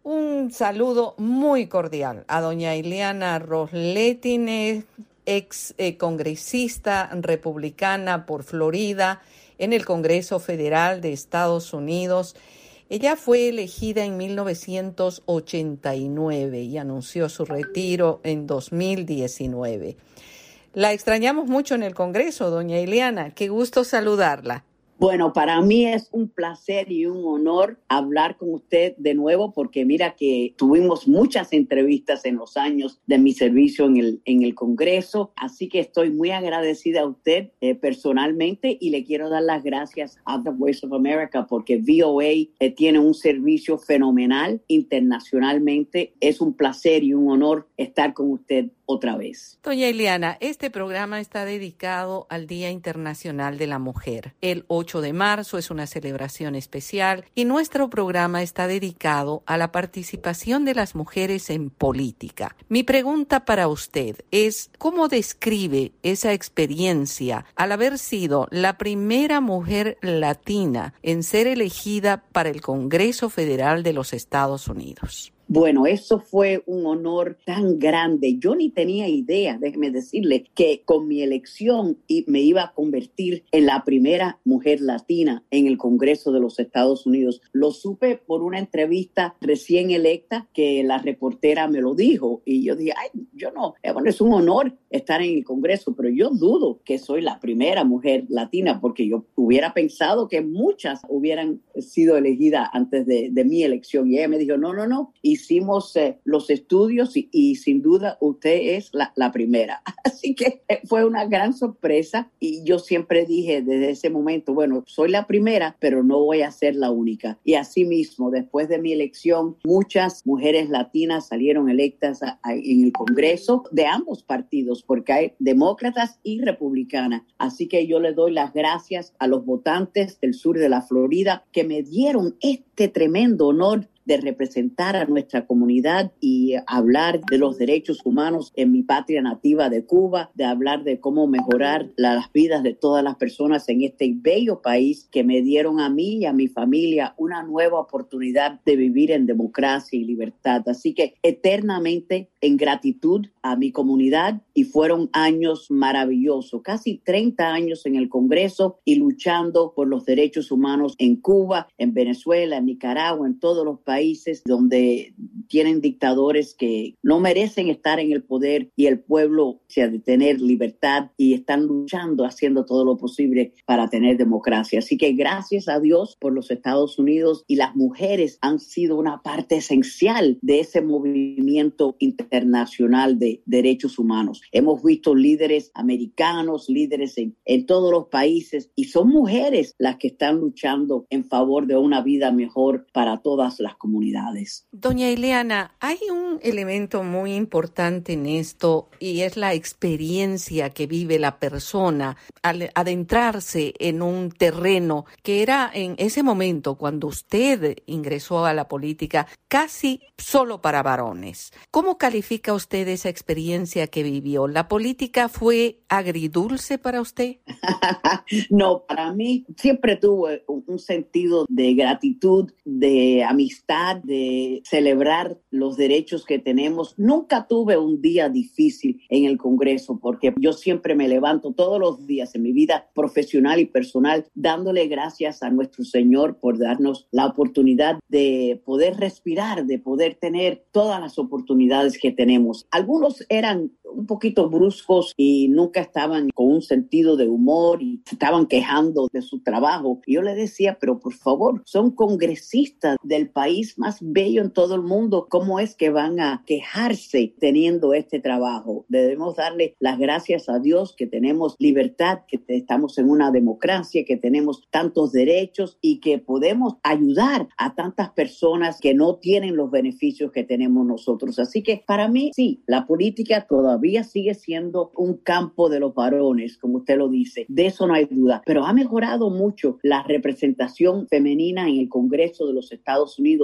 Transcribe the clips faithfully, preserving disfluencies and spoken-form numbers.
Un saludo muy cordial a doña Ileana Ros-Lehtinen, ex eh, congresista republicana por Florida en el Congreso Federal de Estados Unidos. Ella fue elegida en mil novecientos ochenta y nueve y anunció su retiro en dos mil diecinueve. La extrañamos mucho en el Congreso, doña Ileana. Qué gusto saludarla. Bueno, para mí es un placer y un honor hablar con usted de nuevo, porque mira que tuvimos muchas entrevistas en los años de mi servicio en el, en el Congreso, así que estoy muy agradecida a usted eh, personalmente, y le quiero dar las gracias a The Voice of America porque V O A eh, tiene un servicio fenomenal internacionalmente. Es un placer y un honor estar con usted otra vez. Doña Ileana, este programa está dedicado al Día Internacional de la Mujer. El ocho de marzo es una celebración especial y nuestro programa está dedicado a la participación de las mujeres en política. Mi pregunta para usted es, ¿cómo describe esa experiencia al haber sido la primera mujer latina en ser elegida para el Congreso Federal de los Estados Unidos? Bueno, eso fue un honor tan grande. Yo ni tenía idea, déjeme decirle, que con mi elección me iba a convertir en la primera mujer latina en el Congreso de los Estados Unidos. Lo supe por una entrevista recién electa que la reportera me lo dijo, y yo dije, ay, yo no, bueno, es un honor estar en el Congreso, pero yo dudo que soy la primera mujer latina, porque yo hubiera pensado que muchas hubieran sido elegidas antes de, de mi elección. Y ella me dijo, no, no, no. Y hicimos eh, los estudios y, y sin duda usted es la, la primera. Así que eh, fue una gran sorpresa, y yo siempre dije desde ese momento, bueno, soy la primera, pero no voy a ser la única. Y así mismo, después de mi elección, muchas mujeres latinas salieron electas a, a, en el Congreso de ambos partidos, porque hay demócratas y republicanas. Así que yo le doy las gracias a los votantes del sur de la Florida que me dieron este tremendo honor de representar a nuestra comunidad y hablar de los derechos humanos en mi patria nativa de Cuba, de hablar de cómo mejorar las vidas de todas las personas en este bello país que me dieron a mí y a mi familia una nueva oportunidad de vivir en democracia y libertad. Así que eternamente en gratitud a mi comunidad, y fueron años maravillosos, casi treinta años en el Congreso y luchando por los derechos humanos en Cuba, en Venezuela, en Nicaragua, en todos los países donde tienen dictadores que no merecen estar en el poder, y el pueblo, o sea, de tener libertad, y están luchando, haciendo todo lo posible para tener democracia. Así que gracias a Dios por los Estados Unidos, y las mujeres han sido una parte esencial de ese movimiento internacional de derechos humanos. Hemos visto líderes americanos, líderes en, en todos los países, y son mujeres las que están luchando en favor de una vida mejor para todas las comunidades. Doña Ileana, hay un elemento muy importante en esto, y es la experiencia que vive la persona al adentrarse en un terreno que era en ese momento, cuando usted ingresó a la política, casi solo para varones. ¿Cómo califica usted esa experiencia que vivió? ¿La política fue agridulce para usted? No, para mí siempre tuve un sentido de gratitud, de amistad, de celebrar los derechos que tenemos. Nunca tuve un día difícil en el Congreso, porque yo siempre me levanto todos los días en mi vida profesional y personal dándole gracias a nuestro Señor por darnos la oportunidad de poder respirar, de poder tener todas las oportunidades que tenemos. Algunos eran un poquito bruscos y nunca estaban con un sentido de humor y se estaban quejando de su trabajo. Y yo le decía, pero por favor, son congresistas del país más bello en todo el mundo. ¿Cómo es que van a quejarse teniendo este trabajo? Debemos darle las gracias a Dios que tenemos libertad, que estamos en una democracia, que tenemos tantos derechos y que podemos ayudar a tantas personas que no tienen los beneficios que tenemos nosotros. Así que para mí, sí, la política todavía sigue siendo un campo de los varones, como usted lo dice. De eso no hay duda. Pero ha mejorado mucho la representación femenina en el Congreso de los Estados Unidos.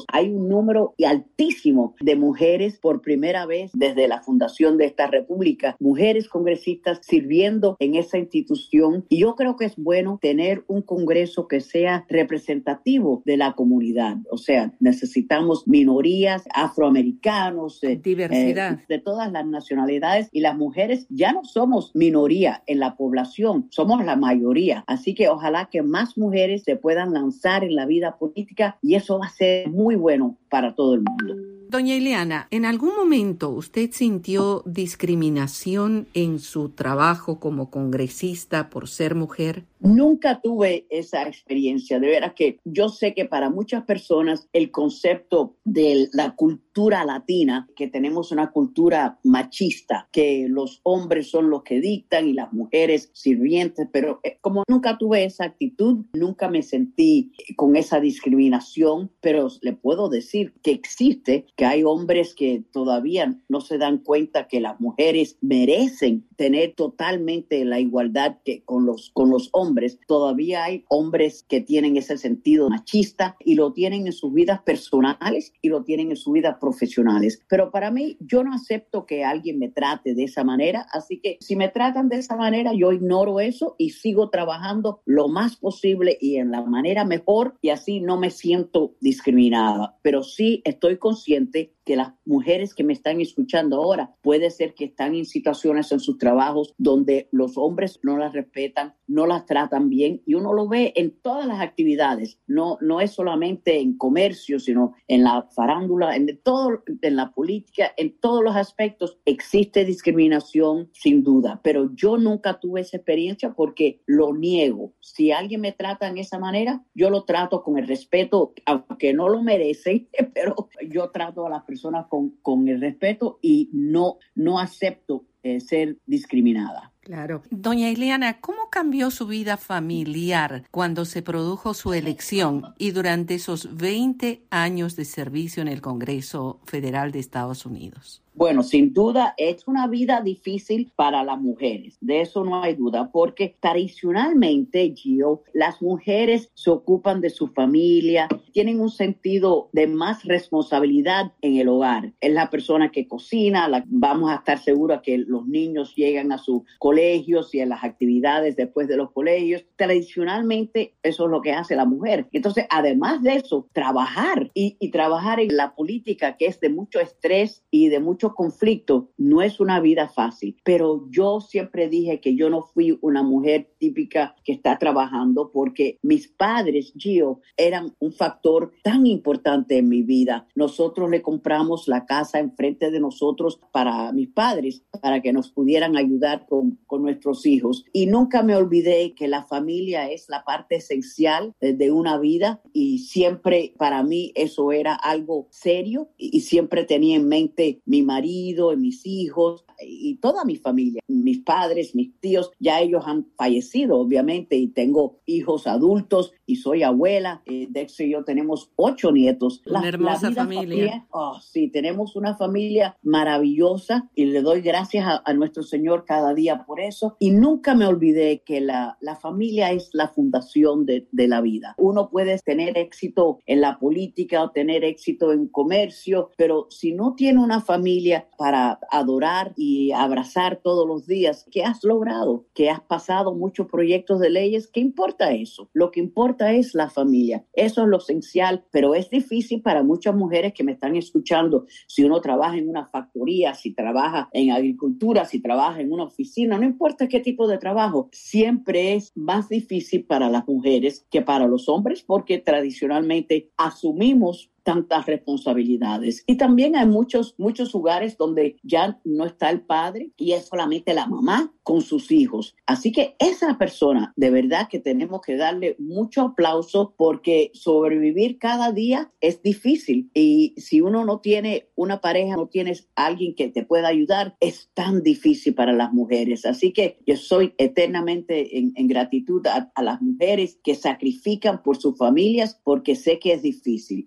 Unidos hay un número altísimo de mujeres por primera vez desde la fundación de esta república, mujeres congresistas sirviendo en esa institución. Y yo creo que es bueno tener un Congreso que sea representativo de la comunidad. O sea, necesitamos minorías, afroamericanos, eh, diversidad eh, de todas las nacionalidades, y las mujeres ya no somos minoría en la población, somos la mayoría. Así que ojalá que más mujeres se puedan lanzar en la vida política y eso va a ser muy bueno para todo el mundo. Doña Ileana, ¿en algún momento usted sintió discriminación en su trabajo como congresista por ser mujer? Nunca tuve esa experiencia. De veras que yo sé que para muchas personas el concepto de la cultura latina, que tenemos una cultura machista, que los hombres son los que dictan y las mujeres sirvientes, pero como nunca tuve esa actitud, nunca me sentí con esa discriminación, pero le puedo decir que existe, que hay hombres que todavía no se dan cuenta que las mujeres merecen tener totalmente la igualdad que con los, con los hombres. Todavía hay hombres que tienen ese sentido machista y lo tienen en sus vidas personales y lo tienen en sus vidas profesionales. Pero para mí, yo no acepto que alguien me trate de esa manera, así que si me tratan de esa manera, yo ignoro eso y sigo trabajando lo más posible y en la manera mejor, y así no me siento discriminada. Pero sí estoy consciente que las mujeres que me están escuchando ahora puede ser que están en situaciones en sus trabajos donde los hombres no las respetan, no las tratan bien, y uno lo ve en todas las actividades, no, no es solamente en comercio, sino en la farándula, en, todo, en la política, en todos los aspectos existe discriminación sin duda, pero yo nunca tuve esa experiencia porque lo niego. Si alguien me trata en esa manera, yo lo trato con el respeto, aunque no lo merecen, pero yo trato a las personas personas con, con el respeto y no, no acepto eh, ser discriminada. Claro. Doña Ileana, ¿cómo cambió su vida familiar cuando se produjo su elección y durante esos veinte años de servicio en el Congreso Federal de Estados Unidos? Bueno, sin duda es una vida difícil para las mujeres, de eso no hay duda, porque tradicionalmente, Gio, las mujeres se ocupan de su familia, tienen un sentido de más responsabilidad en el hogar. Es la persona que cocina, la, vamos a estar seguros que los niños llegan a sus colegios y a las actividades después de los colegios. Tradicionalmente eso es lo que hace la mujer. Entonces, además de eso, trabajar y, y trabajar en la política, que es de mucho estrés y de mucho conflicto, no es una vida fácil, pero yo siempre dije que yo no fui una mujer típica que está trabajando porque mis padres, Gio, eran un factor tan importante en mi vida. Nosotros le compramos la casa enfrente de nosotros para mis padres, para que nos pudieran ayudar con, con nuestros hijos. Y nunca me olvidé que la familia es la parte esencial de, de una vida, y siempre para mí eso era algo serio, y, y siempre tenía en mente mi marido, y mis hijos y toda mi familia, mis padres, mis tíos, ya ellos han fallecido obviamente, y tengo hijos adultos y soy abuela. eh, Dex y yo tenemos ocho nietos. Una la, hermosa la familia. familia oh, sí, tenemos una familia maravillosa y le doy gracias a, a nuestro Señor cada día por eso, y nunca me olvidé que la, la familia es la fundación de, de la vida. Uno puede tener éxito en la política o tener éxito en comercio, pero si no tiene una familia para adorar y abrazar todos los días, ¿qué has logrado? ¿Que has pasado muchos proyectos de leyes? ¿Qué importa eso? Lo que importa es la familia. Eso es lo esencial, pero es difícil para muchas mujeres que me están escuchando. Si uno trabaja en una factoría, si trabaja en agricultura, si trabaja en una oficina, no importa qué tipo de trabajo, siempre es más difícil para las mujeres que para los hombres, porque tradicionalmente asumimos tantas responsabilidades. Y también hay muchos, muchos lugares donde ya no está el padre y es solamente la mamá con sus hijos. Así que esa persona, de verdad que tenemos que darle mucho aplauso, porque sobrevivir cada día es difícil. Y si uno no tiene una pareja, no tienes alguien que te pueda ayudar, es tan difícil para las mujeres. Así que yo soy eternamente en, en gratitud a, a las mujeres que sacrifican por sus familias, porque sé que es difícil. Y en la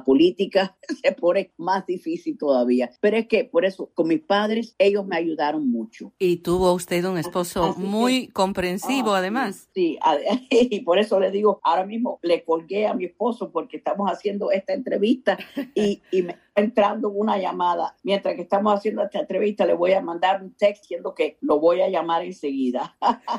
política se pone más difícil todavía. Pero es que por eso, con mis padres, ellos me ayudaron mucho. Y tuvo usted un esposo Así muy que, comprensivo, ah, además. Sí, sí, y por eso le digo, ahora mismo le colgué a mi esposo porque estamos haciendo esta entrevista y, y me está entrando una llamada. Mientras que estamos haciendo esta entrevista, le voy a mandar un texto diciendo que lo voy a llamar enseguida.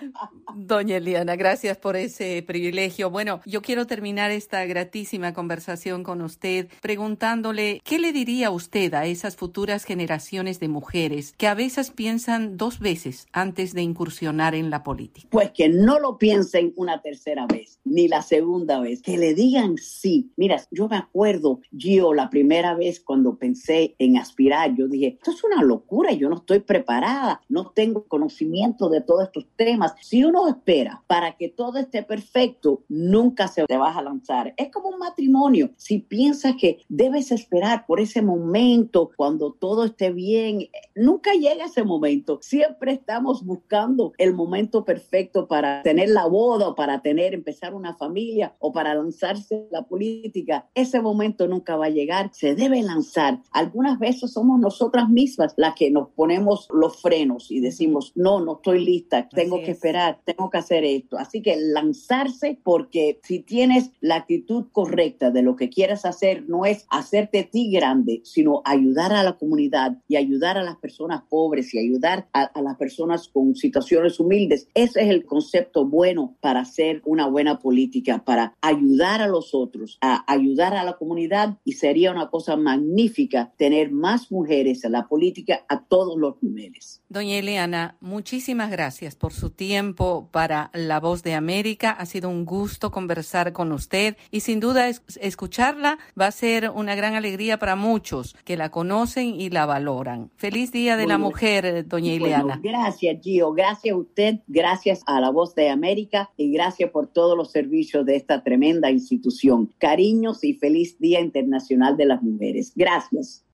Doña Eliana, gracias por ese privilegio. Bueno, yo quiero terminar esta gratísima conversación con usted preguntándole, ¿qué le diría usted a esas futuras generaciones de mujeres que a veces piensan dos veces antes de incursionar en la política? Pues que no lo piensen una tercera vez, ni la segunda vez, que le digan sí. Mira, yo me acuerdo, Gio, la primera vez cuando pensé en aspirar, yo dije, esto es una locura, yo no estoy preparada, no tengo conocimiento de todos estos temas. Si uno espera para que todo esté perfecto, nunca se te vas a lanzar. Es como un matrimonio. Si piensas que debes esperar por ese momento, cuando todo esté bien, nunca llega ese momento. Siempre estamos buscando el momento perfecto para tener la boda, o para tener, empezar una familia, o para lanzarse a la política. Ese momento nunca va a llegar. Se debe lanzar. Algunas veces somos nosotras mismas las que nos ponemos los frenos y decimos, no, no estoy lista, tengo Así que es. esperar, tengo que hacer esto. Así que lanzarse, porque si tienes la actitud correcta de lo que quieres hacer, no es hacerte ti grande, sino ayudar a la comunidad y ayudar a las personas pobres y ayudar a, a las personas con situaciones humildes. Ese es el concepto bueno para hacer una buena política, para ayudar a los otros, a ayudar a la comunidad, y sería una cosa magnífica tener más mujeres en la política a todos los niveles. Doña Eliana, muchísimas gracias por su tiempo para La Voz de América. Ha sido un gusto conversar con usted y sin duda es, escucharla va a ser una gran alegría para muchos que la conocen y la valoran. Feliz Día de Bueno, la Mujer, doña Bueno, Eliana. gracias, Gio. Gracias a usted, gracias a La Voz de América y gracias por todos los servicios de esta tremenda institución. Cariños y feliz Día Internacional de las Mujeres. Gracias.